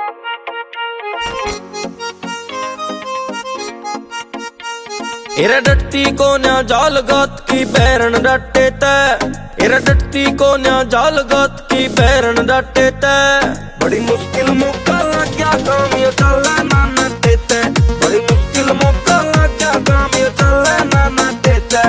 इरे डटती को न्या जाल गात की बैरन डटे तै। इरे डटती को न्या जाल गात की बैरन डटे तै। बड़ी मुश्किल मौका लग गया काम ये चले ना न देते। बड़ी मुश्किल मौका लग गया काम ये चले ना न देते।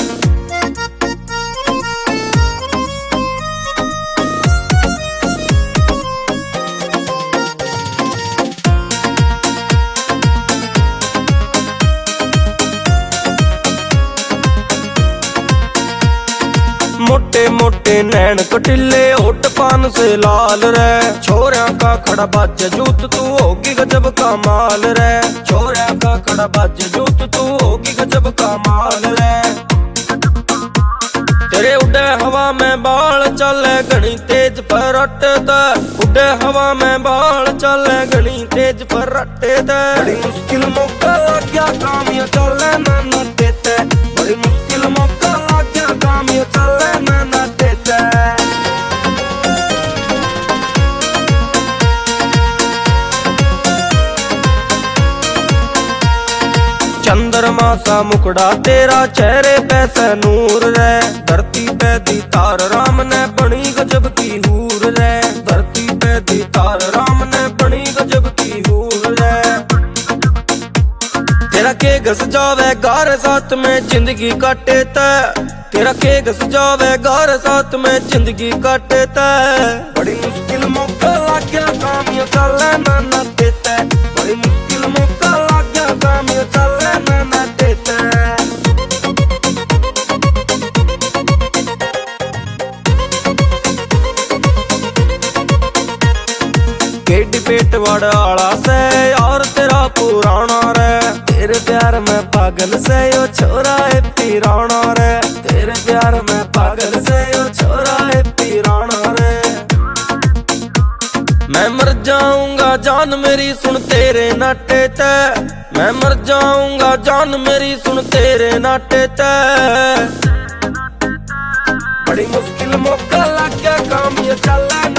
मोटे मोटे नैन कटिले होठ पान से लाल रे। छोरिया का खड़ा बाज जूत तू होगी गजब का माल रे। छोरिया का खड़ा बाज जूत तू होगी गजब का माल रे। तेरे उड़े हवा में बाल चले घनी तेज पर अटता। उड़े हवा में बाल चले घनी तेज पर अटता। बड़ी मुश्किल मौका लग गया काम ये चले ना न देते। बड़ी मुश्किल मौका लग गया काम ये चले ना न देते। चंद्रमा सा मुकड़ा तेरा चेहरे पे से नूर रे। धरती पे दी तार राम ने बनी गजब की हूर रे। धरती पे दी तार राम ने बनी गजब की हूर रे। तेरा के घस जावे गार साथ में जिंदगी काटे तै। तेरा के घस जावे गार साथ में जिंदगी काटे तै। बड़ी मुश्किल मौका लग गया काम ये चले ना न देते। बड़ी मुश्किल मौका लग गया काम ये चले ना न देते। केडी पेट वाला से और तेरा पुराना रे। तेरे प्यार में पागल से यो छोरा है पीराना रे। तेरे प्यार में पागल से यो छोरा है पीराना रे। मैं मर जाऊंगा जान मेरी सुन तेरे नाटे तै। मैं मर जाऊंगा जान मेरी सुन तेरे नाटे तै। बड़ी मुश्किल मौका लग गया काम ये चले